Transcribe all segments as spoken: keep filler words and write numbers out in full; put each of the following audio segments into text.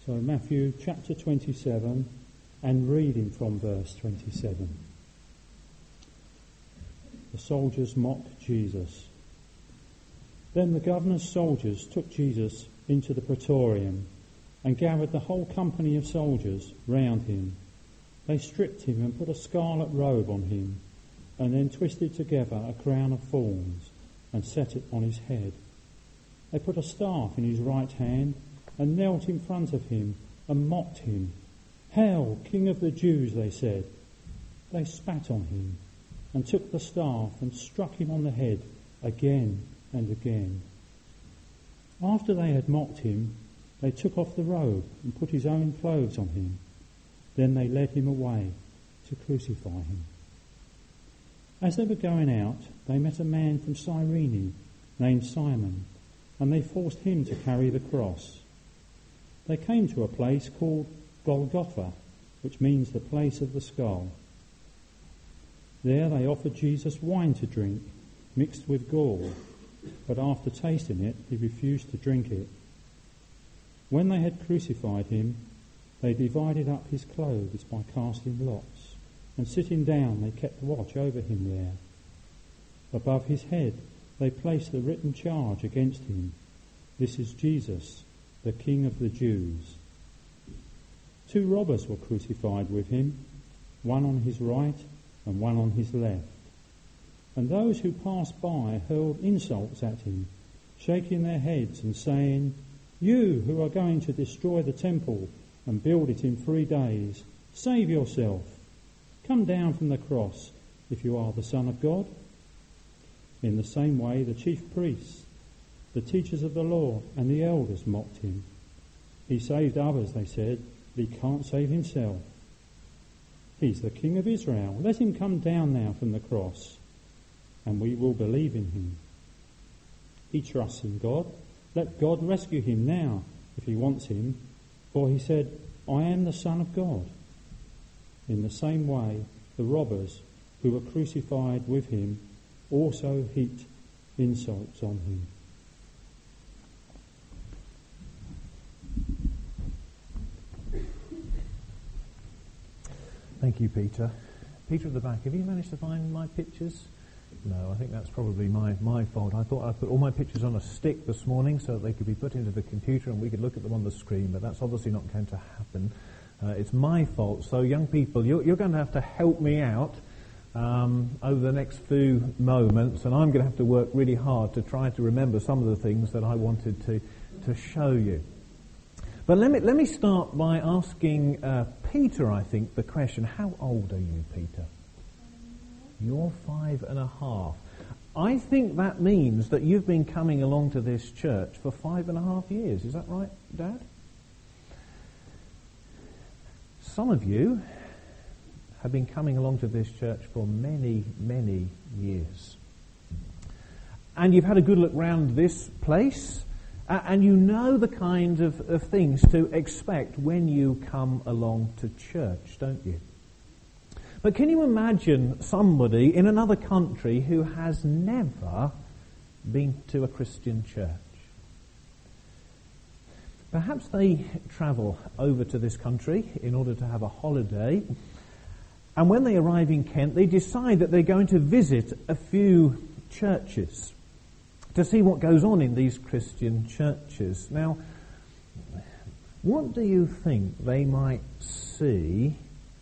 So Matthew chapter twenty-seven, and reading from verse twenty-seven. The soldiers mocked Jesus. Then the governor's soldiers took Jesus into the praetorium and gathered the whole company of soldiers round him. They stripped him and put a scarlet robe on him, and then twisted together a crown of thorns and set it on his head. They put a staff in his right hand and knelt in front of him and mocked him. "Hail, King of the Jews," they said. They spat on him and took the staff and struck him on the head again and again. After they had mocked him, they took off the robe and put his own clothes on him. Then they led him away to crucify him. As they were going out, they met a man from Cyrene named Simon, and they forced him to carry the cross. They came to a place called Golgotha, which means the place of the skull. There they offered Jesus wine to drink, mixed with gall, but after tasting it, he refused to drink it. When they had crucified him, they divided up his clothes by casting lots, and sitting down they kept watch over him there. Above his head they placed the written charge against him: "This is Jesus, the King of the Jews." Two robbers were crucified with him, one on his right and one on his left. And those who passed by hurled insults at him, shaking their heads and saying, "You who are going to destroy the temple and build it in three days, save yourself. Come down from the cross if you are the Son of God." In the same way the chief priests, the teachers of the law, and the elders mocked him. "He saved others," they said, "but he can't save himself. He's the King of Israel. Let him come down now from the cross, and we will believe in him. He trusts in God. Let God rescue him now if he wants him, for he said, 'I am the Son of God.'" In the same way, the robbers who were crucified with him also heaped insults on him. Thank you, Peter. Peter at the back, have you managed to find my pictures? No, I think that's probably my, my fault. I thought I'd put all my pictures on a stick this morning so that they could be put into the computer and we could look at them on the screen, but that's obviously not going to happen. Uh, it's my fault. So, young people, you're, you're going to have to help me out um, over the next few moments, and I'm going to have to work really hard to try to remember some of the things that I wanted to, to show you. But let me let me start by asking uh, Peter, I think, the question, how old are you, Peter? You're five and a half. I think that means that you've been coming along to this church for five and a half years. Is that right, Dad? Some of you have been coming along to this church for many, many years. And you've had a good look round this place, uh, and you know the kind of, of things to expect when you come along to church, don't you? But can you imagine somebody in another country who has never been to a Christian church? Perhaps they travel over to this country in order to have a holiday, and when they arrive in Kent, they decide that they're going to visit a few churches to see what goes on in these Christian churches. Now, what do you think they might see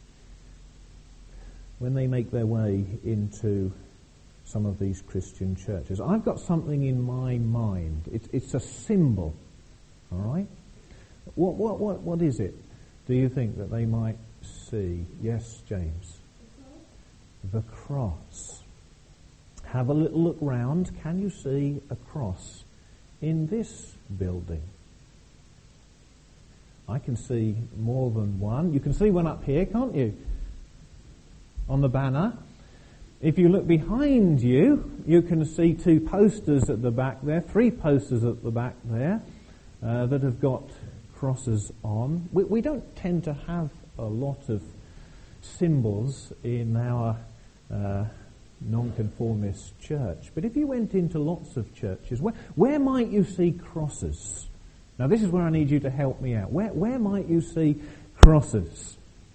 when they make their way into some of these Christian churches? I've got something in my mind. It, it's a symbol, all right? What, what, what, what is it, do you think, that they might see? Yes, James? The cross. Have a little look round. Can you see a cross in this building? I can see more than one. You can see one up here, can't you? On the banner. If you look behind you, you can see two posters at the back there, three posters at the back there uh, that have got crosses on. We, we don't tend to have a lot of symbols in our uh, non-conformist church, but if you went into lots of churches, where, where might you see crosses Now this is where I need you to help me out. Where, where might you see crosses?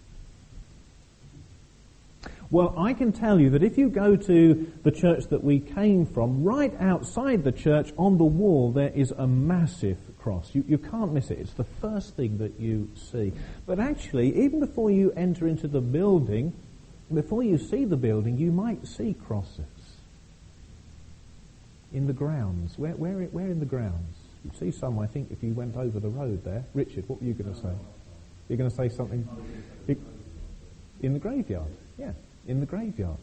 Well, I can tell you that if you go to the church that we came from, right outside the church on the wall there is a massive cross. You, you can't miss it. It's the first thing that you see. But actually, even before you enter into the building, before you see the building, you might see crosses in the grounds. Where, where, where in the grounds? You see some, I think, if you went over the road there. Richard, what were you going to say? You're going to say something? In the graveyard, yeah. In the graveyard.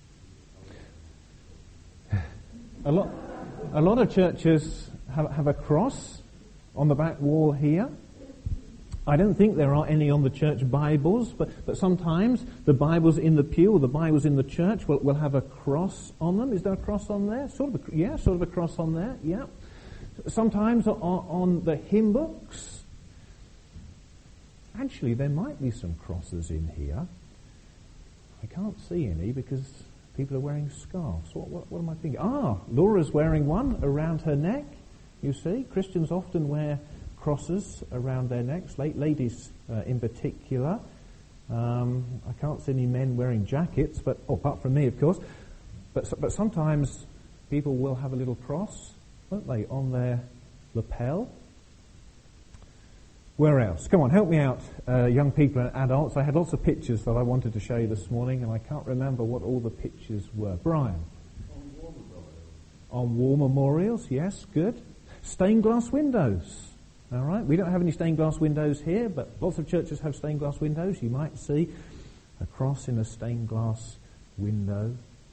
A lot, a lot of churches have, have a cross on the back wall here. I don't think there are any on the church Bibles, but, but sometimes the Bibles in the pew or the Bibles in the church will, will have a cross on them. Is there a cross on there? Sort of, a, yeah, sort of a cross on there. Yeah. Sometimes on, on the hymn books. Actually, there might be some crosses in here. I can't see any because people are wearing scarves. What, what, what am I thinking? Ah, Laura's wearing one around her neck. You see, Christians often wear crosses around their necks, ladies uh, in particular. Um, I can't see any men wearing jackets, but oh, apart from me, of course. But but sometimes people will have a little cross, won't they, on their lapel. Where else? Come on, help me out, uh, young people and adults. I had lots of pictures that I wanted to show you this morning, and I can't remember what all the pictures were. Brian? On war memorials. On war memorials, yes, good. Stained glass windows. All right, we don't have any stained glass windows here, but lots of churches have stained glass windows. You might see a cross in a stained glass window.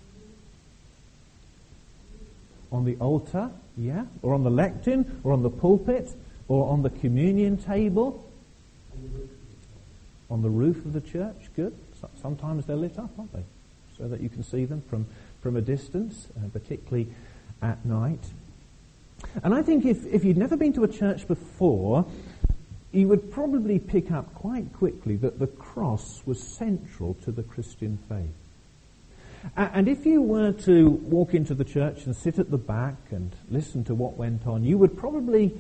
On the altar, yeah, or on the lectern, or on the pulpit, or on the communion table. On the roof of the church, good. So, sometimes they're lit up, aren't they? So that you can see them from, from a distance, uh, particularly at night. And I think if, if you'd never been to a church before, you would probably pick up quite quickly that the cross was central to the Christian faith. And if you were to walk into the church and sit at the back and listen to what went on, you would probably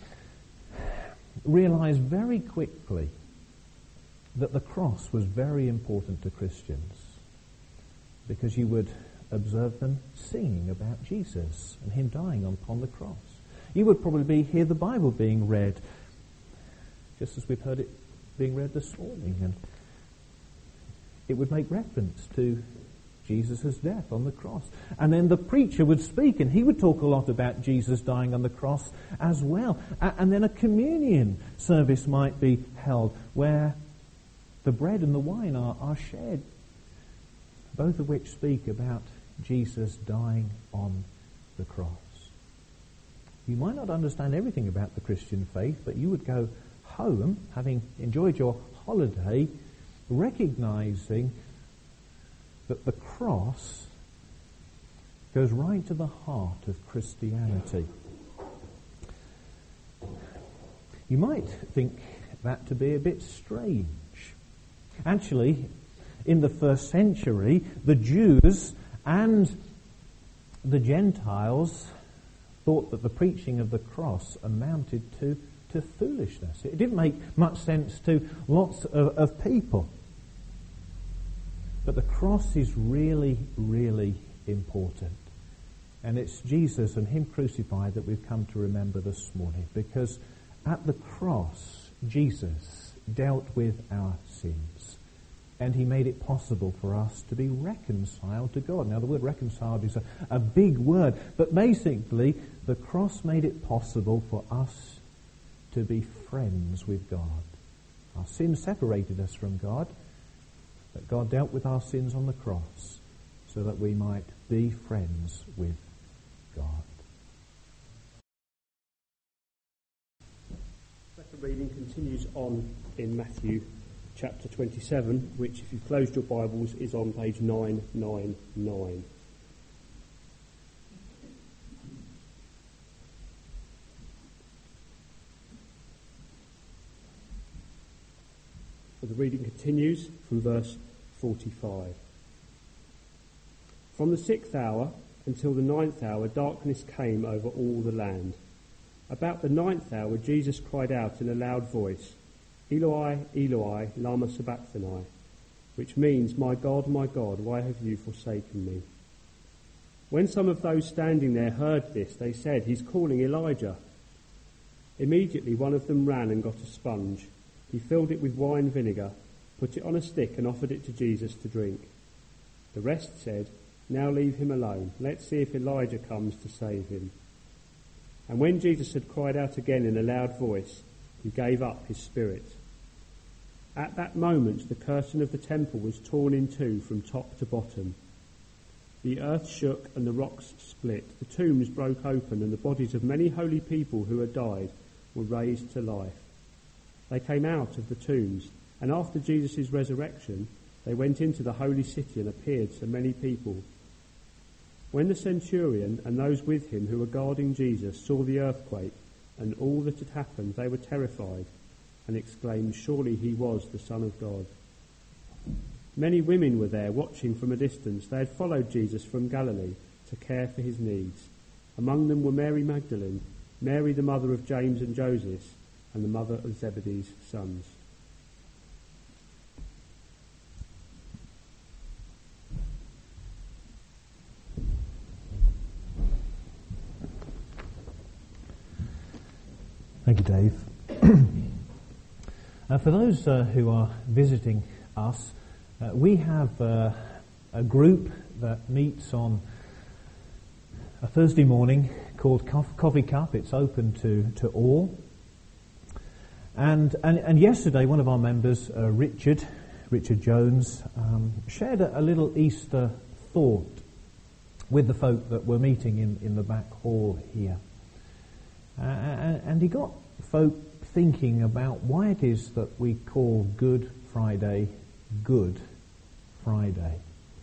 realize very quickly that the cross was very important to Christians, because you would observe them singing about Jesus and him dying upon the cross. You would probably hear the Bible being read, just as we've heard it being read this morning, and it would make reference to Jesus' death on the cross. And then the preacher would speak, and he would talk a lot about Jesus dying on the cross as well. And then a communion service might be held where the bread and the wine are, are shared, both of which speak about Jesus dying on the cross. You might not understand everything about the Christian faith, but you would go home, having enjoyed your holiday, recognizing that the cross goes right to the heart of Christianity. You might think that to be a bit strange. Actually, in the first century, the Jews and the Gentiles thought that the preaching of the cross amounted to, to foolishness. It didn't make much sense to lots of, of people. But the cross is really, really important. And it's Jesus and him crucified that we've come to remember this morning, because at the cross, Jesus dealt with our sins. And he made it possible for us to be reconciled to God. Now, the word reconciled is a, a big word, but basically, the cross made it possible for us to be friends with God. Our sins separated us from God, but God dealt with our sins on the cross so that we might be friends with God. The second reading continues on in Matthew chapter twenty-seven, which, if you've closed your Bibles, is on page nine ninety-nine. The reading continues from verse forty-five. From the sixth hour until the ninth hour, darkness came over all the land. About the ninth hour, Jesus cried out in a loud voice, Eloi, Eloi, lama sabachthani, which means, My God, my God, why have you forsaken me? When some of those standing there heard this, they said, He's calling Elijah. Immediately one of them ran and got a sponge. He filled it with wine vinegar, put it on a stick and offered it to Jesus to drink. The rest said, Now leave him alone. Let's see if Elijah comes to save him. And when Jesus had cried out again in a loud voice, he gave up his spirit. At that moment the curtain of the temple was torn in two from top to bottom. The earth shook and the rocks split. The tombs broke open and the bodies of many holy people who had died were raised to life. They came out of the tombs, and after Jesus' resurrection, they went into the holy city and appeared to many people. When the centurion and those with him who were guarding Jesus saw the earthquake and all that had happened, they were terrified and exclaimed, Surely he was the Son of God. Many women were there watching from a distance. They had followed Jesus from Galilee to care for his needs. Among them were Mary Magdalene, Mary the mother of James and Joseph, and the mother of Zebedee's sons. Thank you, Dave. uh, for those uh, who are visiting us, uh, we have uh, a group that meets on a Thursday morning called Coffee Cup. It's open to, to all. And, and and yesterday, one of our members, uh, Richard, Richard Jones, um, shared a, a little Easter thought with the folk that were meeting in, in the back hall here. Uh, and he got folk thinking about why it is that we call Good Friday Good Friday.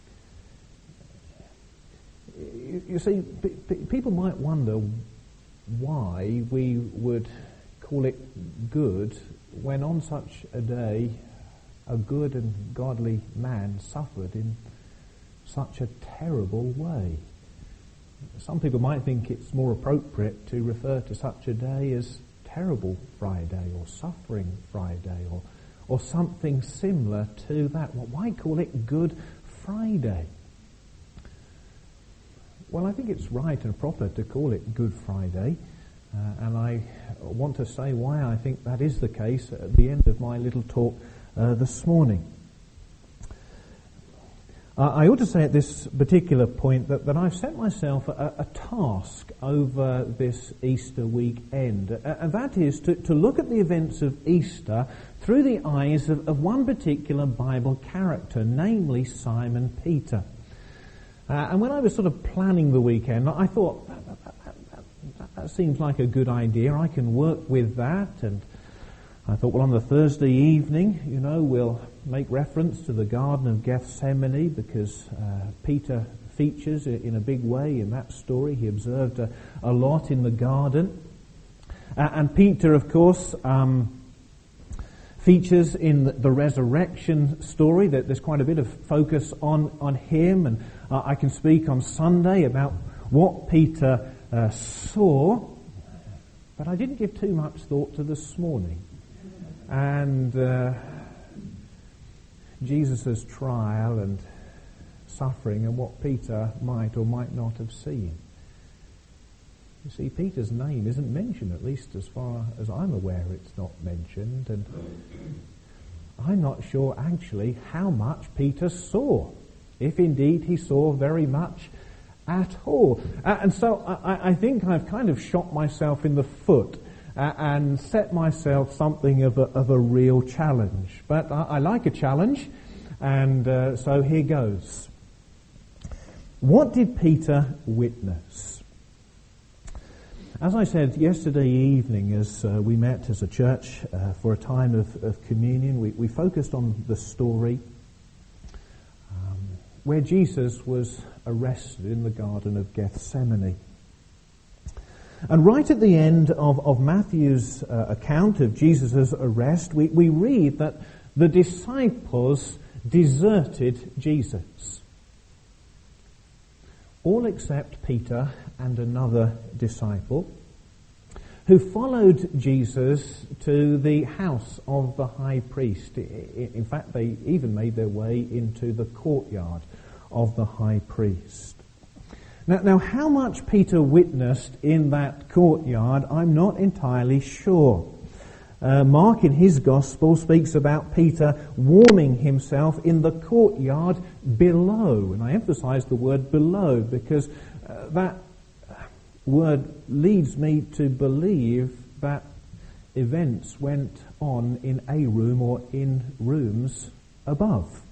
You, you see, p- p- people might wonder why we would call it good when on such a day a good and godly man suffered in such a terrible way. Some people might think it's more appropriate to refer to such a day as Terrible Friday or Suffering Friday or or something similar to that. Well, why call it Good Friday? Well, I think it's right and proper to call it Good Friday, uh, and I want to say why I think that is the case at the end of my little talk uh, this morning. Uh, I ought to say at this particular point that, that I've set myself a, a task over this Easter weekend, uh, and that is to, to look at the events of Easter through the eyes of, of one particular Bible character, namely Simon Peter. Uh, and when I was sort of planning the weekend, I thought, that, that, that, that, that seems like a good idea. I can work with that. And I thought, well, on the Thursday evening, you know, we'll make reference to the Garden of Gethsemane because uh, Peter features in a big way in that story. He observed a, a lot in the garden. Uh, and Peter, of course, um, features in the, the resurrection story. That there's quite a bit of focus on, on him. And uh, I can speak on Sunday about what Peter uh, saw. But I didn't give too much thought to this morning. And uh, Jesus' trial and suffering and what Peter might or might not have seen. You see, Peter's name isn't mentioned, at least as far as I'm aware it's not mentioned, and I'm not sure actually how much Peter saw, if indeed he saw very much at all. Uh, and so I, I think I've kind of shot myself in the foot Uh, and set myself something of a, of a real challenge. But I, I like a challenge, and uh, so here goes. What did Peter witness? As I said yesterday evening, as uh, we met as a church uh, for a time of, of communion, we, we focused on the story um, where Jesus was arrested in the Garden of Gethsemane. And right at the end of, of Matthew's uh, account of Jesus' arrest, we, we read that the disciples deserted Jesus. All except Peter and another disciple, who followed Jesus to the house of the high priest. In fact, they even made their way into the courtyard of the high priest. Now, now how much Peter witnessed in that courtyard, I'm not entirely sure. Uh, Mark in his Gospel speaks about Peter warming himself in the courtyard below. And I emphasize the word below because uh, that word leads me to believe that events went on in a room or in rooms above.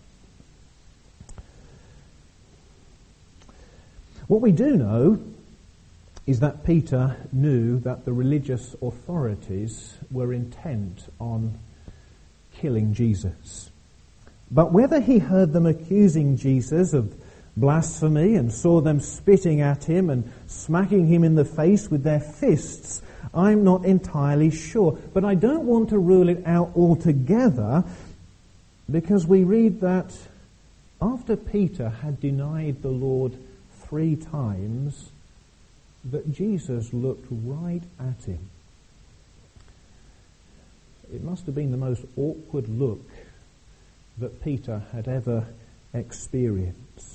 What we do know is that Peter knew that the religious authorities were intent on killing Jesus. But whether he heard them accusing Jesus of blasphemy and saw them spitting at him and smacking him in the face with their fists, I'm not entirely sure. But I don't want to rule it out altogether, because we read that after Peter had denied the Lord three times, that Jesus looked right at him. It must have been the most awkward look that Peter had ever experienced.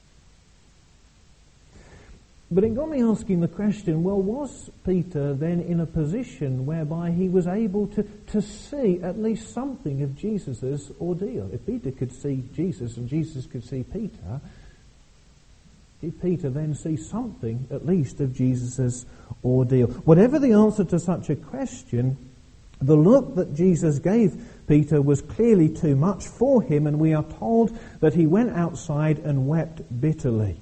But it got me asking the question, well, was Peter then in a position whereby he was able to, to see at least something of Jesus' ordeal? If Peter could see Jesus and Jesus could see Peter, did Peter then see something at least of Jesus' ordeal? Whatever the answer to such a question, the look that Jesus gave Peter was clearly too much for him, and we are told that he went outside and wept bitterly.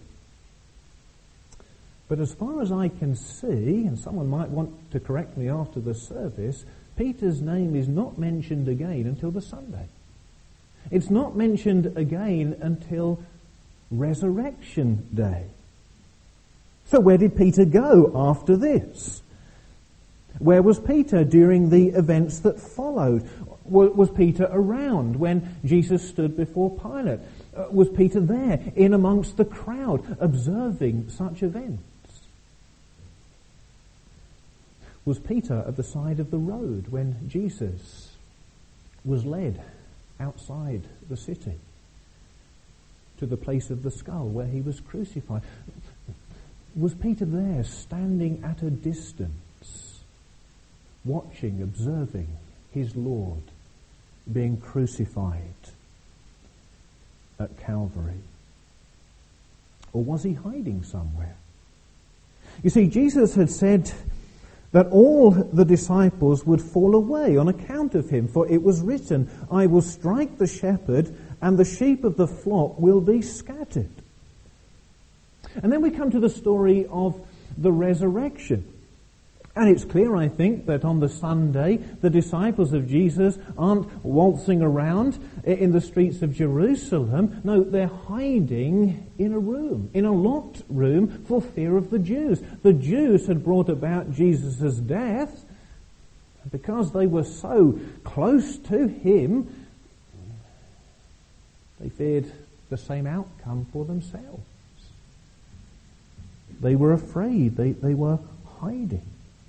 But as far as I can see, and someone might want to correct me after the service, Peter's name is not mentioned again until the Sunday. It's not mentioned again until Resurrection Day. So where did Peter go after this? Where was Peter during the events that followed? Was Peter around when Jesus stood before Pilate? Uh, was Peter there in amongst the crowd observing such events? Was Peter at the side of the road when Jesus was led outside the city to the place of the skull where he was crucified? Was Peter there standing at a distance, watching, observing his Lord being crucified at Calvary? Or was he hiding somewhere? You see, Jesus had said that all the disciples would fall away on account of him, for it was written, I will strike the shepherd, and the sheep of the flock will be scattered. And then we come to the story of the resurrection. And it's clear, I think, that on the Sunday, the disciples of Jesus aren't waltzing around in the streets of Jerusalem. No, they're hiding in a room, in a locked room, for fear of the Jews. The Jews had brought about Jesus' death. Because they were so close to him, they feared the same outcome for themselves. They were afraid. They, they were hiding.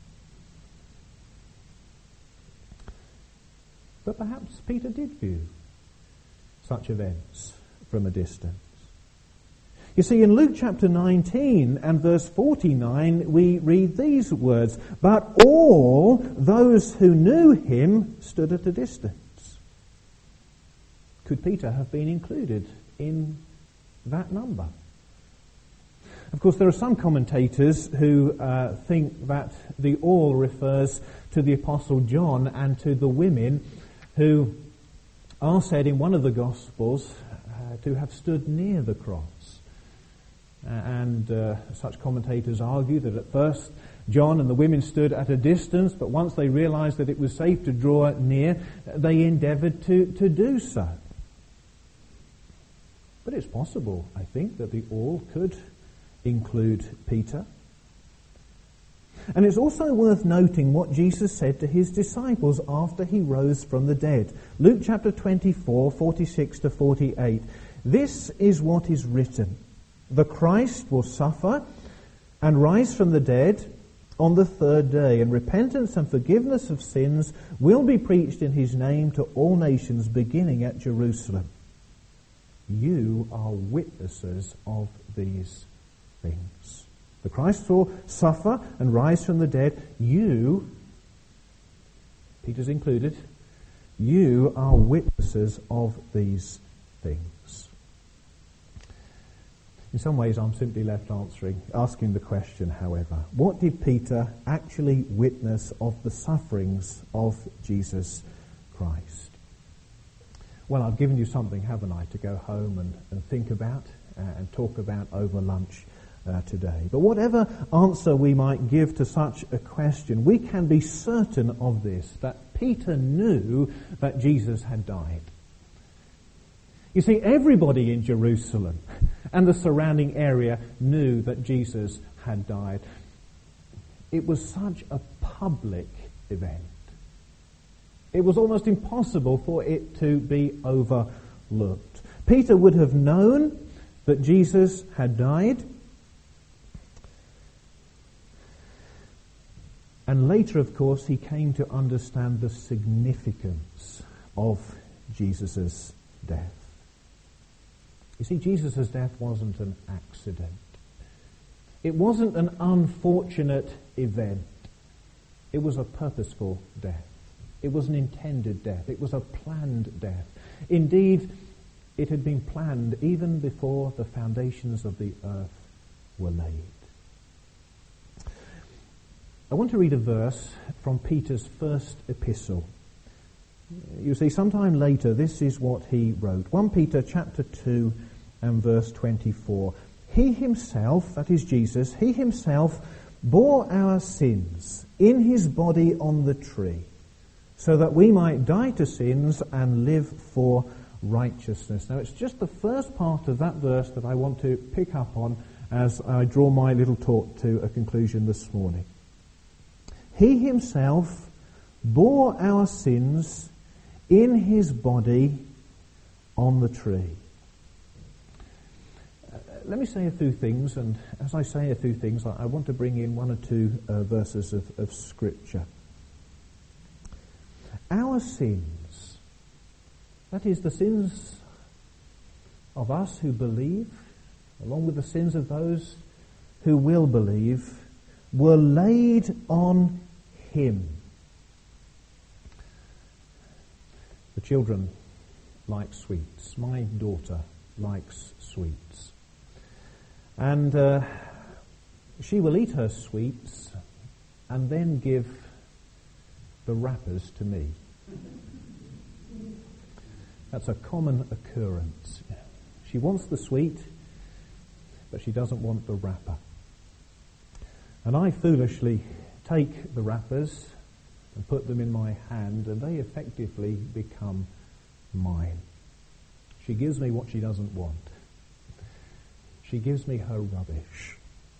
But perhaps Peter did view such events from a distance. You see, in Luke chapter nineteen and verse forty-nine, we read these words, but all those who knew him stood at a distance. Could Peter have been included in that number? Of course, there are some commentators who uh, think that the all refers to the Apostle John and to the women who are said in one of the Gospels uh, to have stood near the cross. Uh, and uh, such commentators argue that at first John and the women stood at a distance, but once they realized that it was safe to draw near, they endeavored to, to do so. But it's possible, I think, that the all could include Peter. And it's also worth noting what Jesus said to his disciples after he rose from the dead. Luke chapter twenty-four, forty-six to forty-eight. This is what is written. The Christ will suffer and rise from the dead on the third day, and repentance and forgiveness of sins will be preached in his name to all nations, beginning at Jerusalem. You are witnesses of these things. The Christ will suffer and rise from the dead. You, Peter's included, you are witnesses of these things. In some ways, I'm simply left answering, asking the question, however, what did Peter actually witness of the sufferings of Jesus Christ? Well, I've given you something, haven't I, to go home and, and think about uh, and talk about over lunch uh, today. But whatever answer we might give to such a question, we can be certain of this, that Peter knew that Jesus had died. You see, everybody in Jerusalem and the surrounding area knew that Jesus had died. It was such a public event. It was almost impossible for it to be overlooked. Peter would have known that Jesus had died. And later, of course, he came to understand the significance of Jesus' death. You see, Jesus' death wasn't an accident. It wasn't an unfortunate event. It was a purposeful death. It was an intended death. It was a planned death. Indeed, it had been planned even before the foundations of the earth were laid. I want to read a verse from Peter's first epistle. You see, sometime later, this is what he wrote. First Peter chapter two and verse twenty-four. He himself, that is Jesus, he himself bore our sins in his body on the tree, so that we might die to sins and live for righteousness. Now, it's just the first part of that verse that I want to pick up on as I draw my little talk to a conclusion this morning. He himself bore our sins in his body on the tree. Uh, let me say a few things, and as I say a few things, I, I want to bring in one or two uh, verses of, of Scripture. Our sins, that is the sins of us who believe, along with the sins of those who will believe, were laid on him. The children like sweets. My daughter likes sweets. And uh, she will eat her sweets and then give the wrappers to me. That's a common occurrence. She wants the sweet, but she doesn't want the wrapper. And I foolishly take the wrappers and put them in my hand, and they effectively become mine. She gives me what she doesn't want. She gives me her rubbish.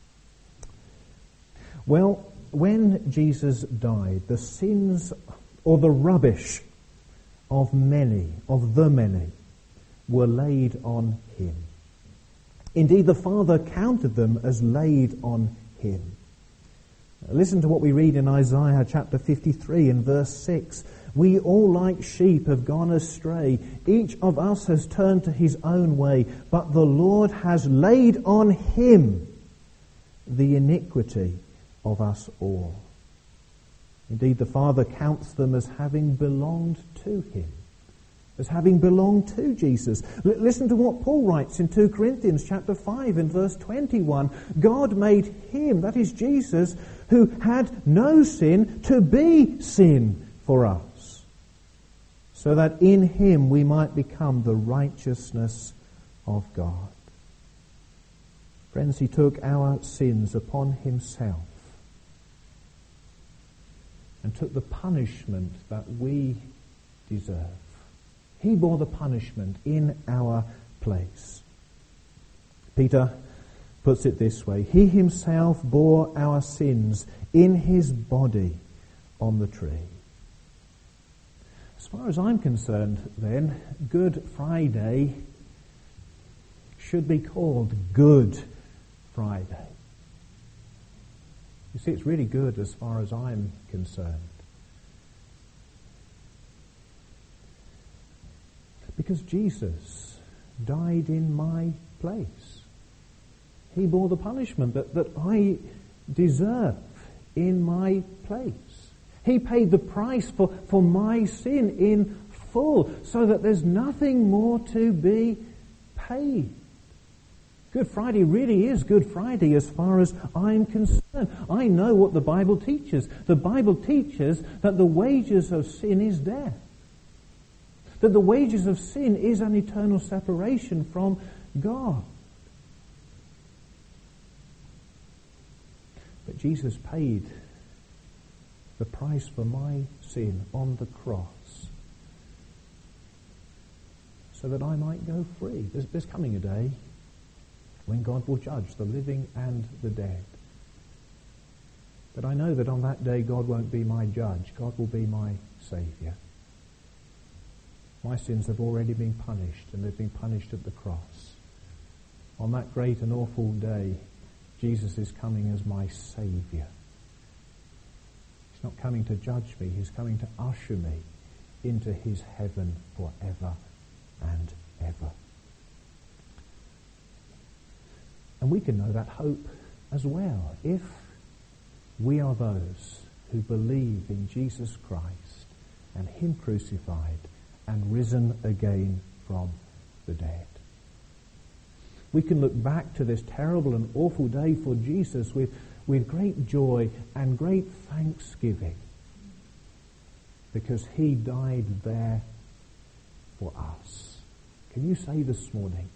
Well, when Jesus died, the sins or the rubbish of many, of the many, were laid on him. Indeed, the Father counted them as laid on him. Listen to what we read in Isaiah chapter fifty-three in verse six. We all like sheep have gone astray. Each of us has turned to his own way, but the Lord has laid on him the iniquity of us all. Indeed, the Father counts them as having belonged to him, as having belonged to Jesus. L- listen to what Paul writes in Second Corinthians chapter five in verse twenty-one. God made him, that is Jesus, who had no sin, to be sin for us, so that in him we might become the righteousness of God. Friends, he took our sins upon himself and took the punishment that we deserve. He bore the punishment in our place. Peter puts it this way: he himself bore our sins in his body on the tree. As far as I'm concerned, then, Good Friday should be called Good Friday. You see, it's really good as far as I'm concerned. Because Jesus died in my place. He bore the punishment that, that I deserve in my place. He paid the price for, for my sin in full, so that there's nothing more to be paid. Good Friday really is Good Friday as far as I'm concerned. I know what the Bible teaches. The Bible teaches that the wages of sin is death. That the wages of sin is an eternal separation from God. But Jesus paid the price for my sin on the cross so that I might go free. There's, there's coming a day when God will judge the living and the dead. But I know that on that day God won't be my judge. God will be my Saviour. My sins have already been punished, and they've been punished at the cross. On that great and awful day, Jesus is coming as my Saviour. He's not coming to judge me. He's coming to usher me into his heaven forever and ever. And we can know that hope as well if we are those who believe in Jesus Christ and him crucified and risen again from the dead. We can look back to this terrible and awful day for Jesus with, with great joy and great thanksgiving, because he died there for us. Can you say this morning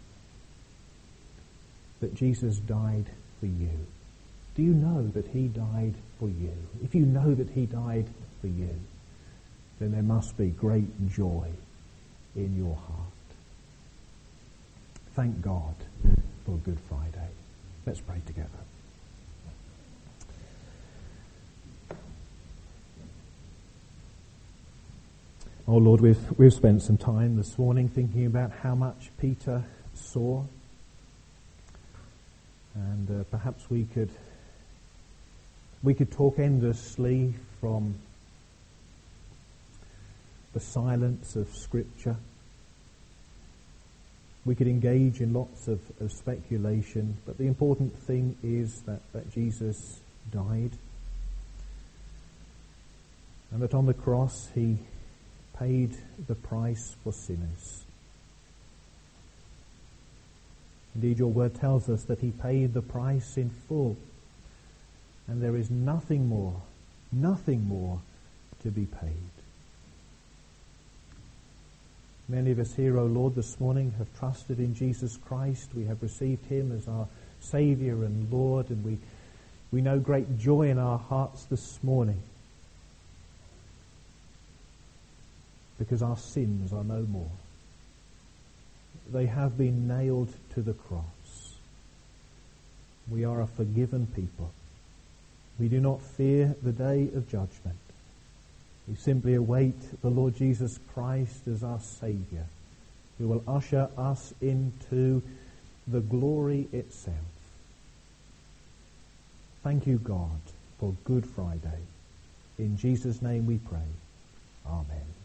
that Jesus died for you? Do you know that he died for you? If you know that he died for you, then there must be great joy in your heart. Thank God for Good Friday. Let's pray together. Oh Lord, we've, we've spent some time this morning thinking about how much Peter saw. And uh, perhaps we could we could talk endlessly from the silence of Scripture. We could engage in lots of, of speculation, but the important thing is that, that Jesus died, and that on the cross he paid the price for sinners. Indeed, your word tells us that he paid the price in full, and there is nothing more, nothing more to be paid. Many of us here, O Lord, this morning have trusted in Jesus Christ. We have received him as our Saviour and Lord, and we, we know great joy in our hearts this morning, because our sins are no more. They have been nailed to the cross. We are a forgiven people. We do not fear the day of judgment. We simply await the Lord Jesus Christ as our Saviour, who will usher us into the glory itself. Thank you, God, for Good Friday. In Jesus' name we pray. Amen.